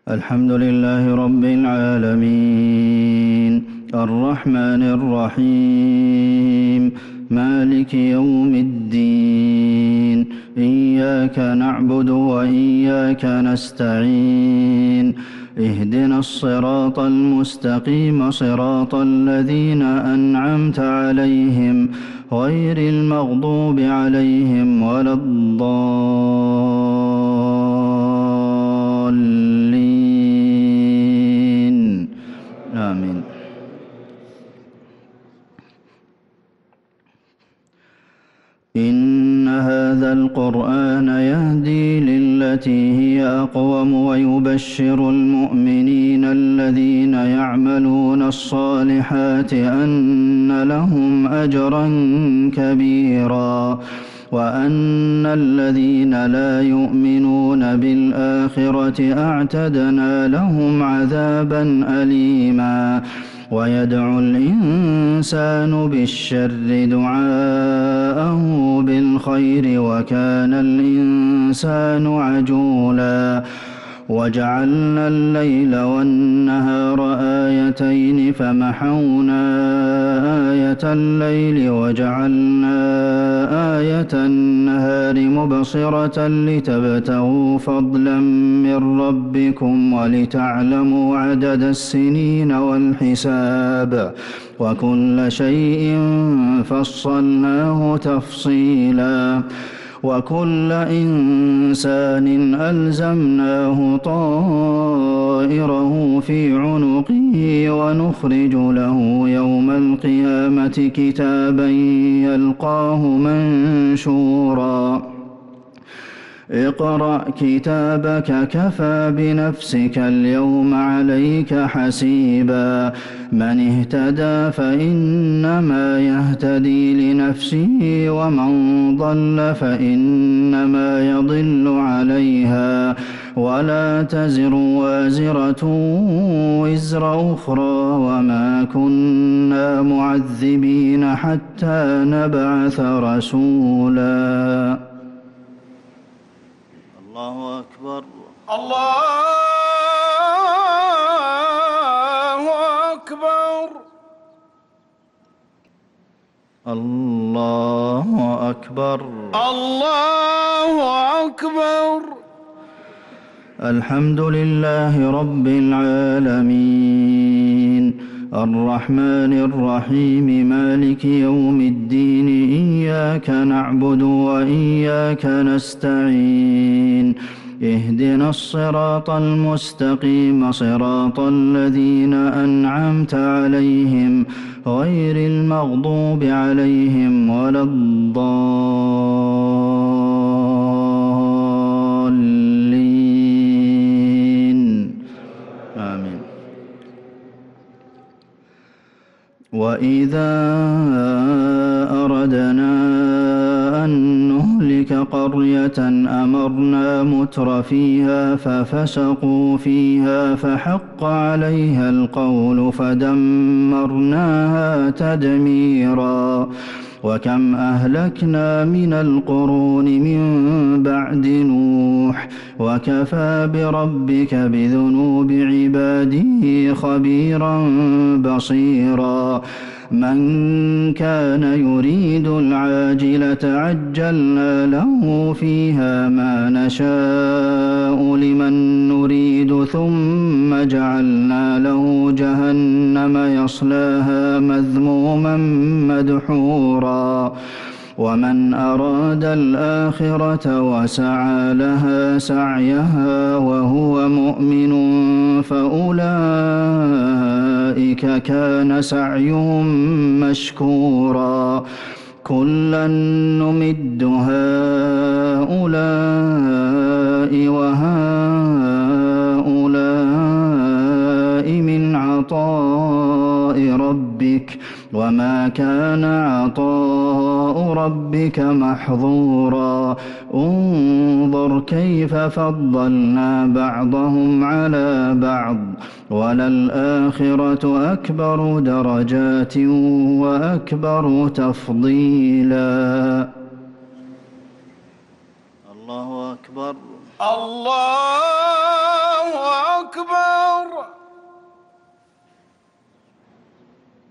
الحمد لله رب العالمين الرحمن الرحيم مالك يوم الدين إياك نعبد وإياك نستعين اهدنا الصراط المستقيم صراط الذين أنعمت عليهم غير المغضوب عليهم ولا الضالين آمين. إن هذا القرآن يهدي للتي هي أقوم ويبشر المؤمنين الذين يعملون الصالحات أن لهم أجرا كبيرا وأن الذين لا يؤمنون بالآخرة أعتدنا لهم عذابا أليما. ويدعو الإنسان بالشر دعاءه بالخير وكان الإنسان عجولا. وجعلنا الليل والنهار آيتين فمحونا آية الليل وجعلنا آية النهار مبصرة لتبتغوا فضلا من ربكم ولتعلموا عدد السنين والحساب وكل شيء فصلناه تفصيلا. وكل إنسان ألزمناه طائره في عنقه ونخرج له يوم القيامة كتابا يلقاه منشورا. اقرأ كتابك كفى بنفسك اليوم عليك حسيبا. من اهتدى فإنما يهتدي لنفسه ومن ضل فإنما يضل عليها ولا تزر وازرة وزر أخرى وما كنا معذبين حتى نبعث رسولا. الله أكبر. الله أكبر. الله أكبر. الله أكبر. الحمد لله رب العالمين الرحمن الرحيم مالك يوم الدين إياك نعبد وإياك نستعين اهدنا الصراط المستقيم صراط الذين أنعمت عليهم غير المغضوب عليهم ولا الضالين آمين. وإذا أردنا أن نهلك قرية أمرنا متر فيها ففسقوا فيها فحق عليها القول فدمرناها تدميرا. وكم أهلكنا من القرون من بعد نوح وكفى بربك بذنوب عباده خبيرا بصيرا. من كان يريد العاجلة عجلنا له فيها ما نشاء لمن نريد ثم جعلنا له جهنم يصلاها مذموما مدحورا. ومن أراد الآخرة وسعى لها سعيها وهو مؤمن فأولئك كان سعيهم مشكورا. كلا نمد هؤلاء وهؤلاء من عطاء ربك وما كان عطاء ربك محظورا. انظر كيف فضلنا بعضهم على بعض وللآخرة أكبر درجات وأكبر تفضيلا. الله أكبر. الله